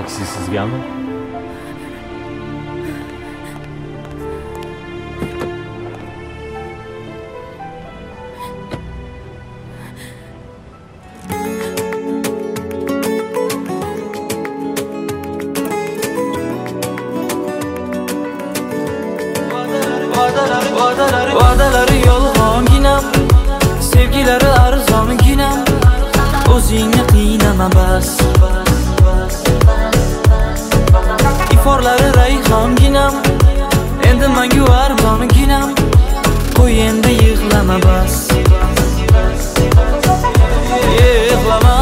Taksi sizgami? Va'dalari yolg'onginam, sevgilari arzonginam, o'zingni qiynama bas. Iforlari rayhonginam, endi mangu arzonginam, qo'y endi yig'lama bas. Yig'lama,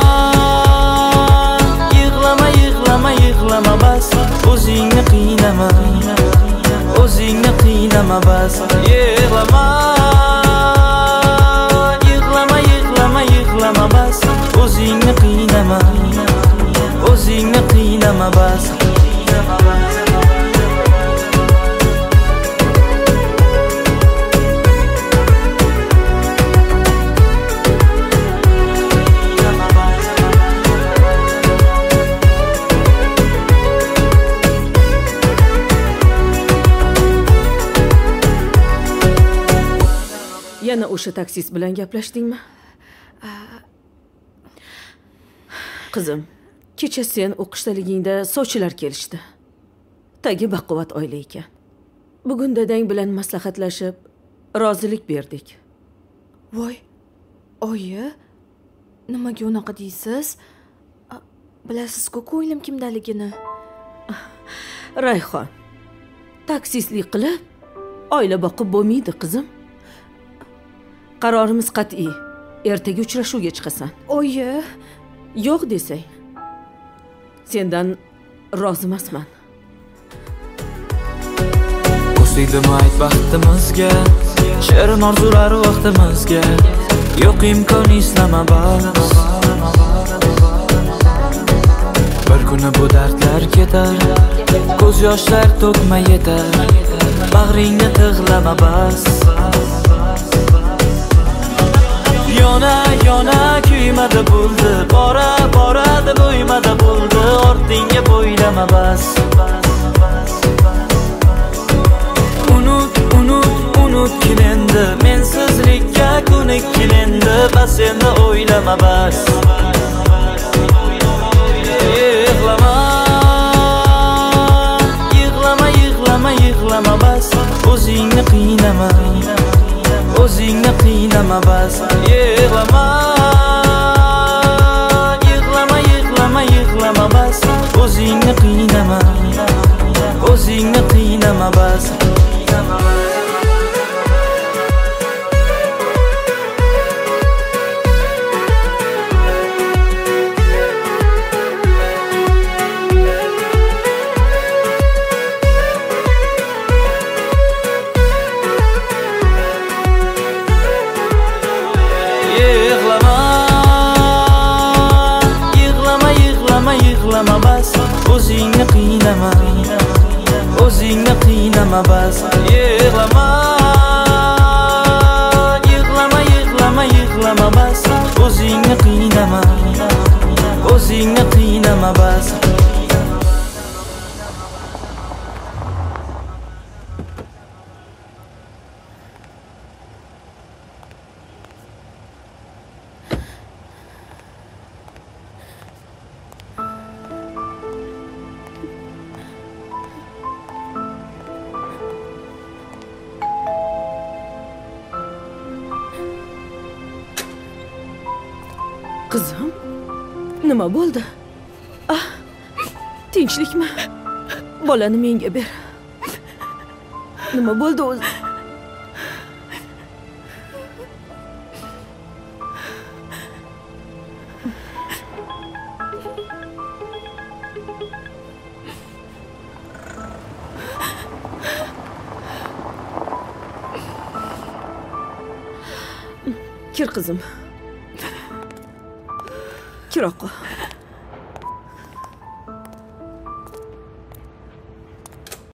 yig'lama, yig'lama, yig'lama bas. O'zingni qiynama, o'zingni qiynama bas. Yig'lama, yig'lama, yig'lama, yig'lama bas. O'zingni qiynama, o'zingni qiynama bas. Yana o'sha taksist bilan gaplashdingmi? Qizim, kecha sen o'qishdaligingda sovchilar kelishdi. Tagi baquvvat oila ekan. Bugun dadang bilan maslahatlashib, rozilik berdik. Voy, oyi, nimaga unaqa deysiz? Bilasiz-ku ko'nglim kimdaligini. Rayhon, taksistlik qilib oila boqib bo'lmaydi, qizim. Qarorimiz qat'iy. Ertaga uchrashuvga chiqasan. Oyi, yo'q desang, sendan rozi emasman. O'sdikdimi ayt baxtimizga, shirin orzular vaqtimizga, yo'q imkon islama bas. Bir kuni bu dardlar ketar, ko'z yoshlar to'kma yetar, bag'ringni tig'lama bas. Yona yona kuymada bo'ldi, bora bora deb o'ymada bo'ldi, ortingga bo'ylama bas. Unut unut unutgin endi, mensizlikka ko'nikgin endi, bas endi o'ylama bas. Yig'lama, yig'lama, yig'lama, yig'lama bas. O'zingni qiynama, o'zingni qiynama bas. Yig'lama, yig'lama, yig'lama, yig'lama bas. O'zingni qiynama, o'zingni qiynama bas. Yig'lama bas, o'zingni qiynama, o'zingni qiynama bas. Yig'lama, yig'lama, yig'lama, yig'lama bas. O'zingni qiynama, o'zingni qiynama bas. Qizim, nima bo'ldi? Tinchlikmi? Bolani menga ber. Nima bo'ldi o'zi? Kir qizim. Kir oqa.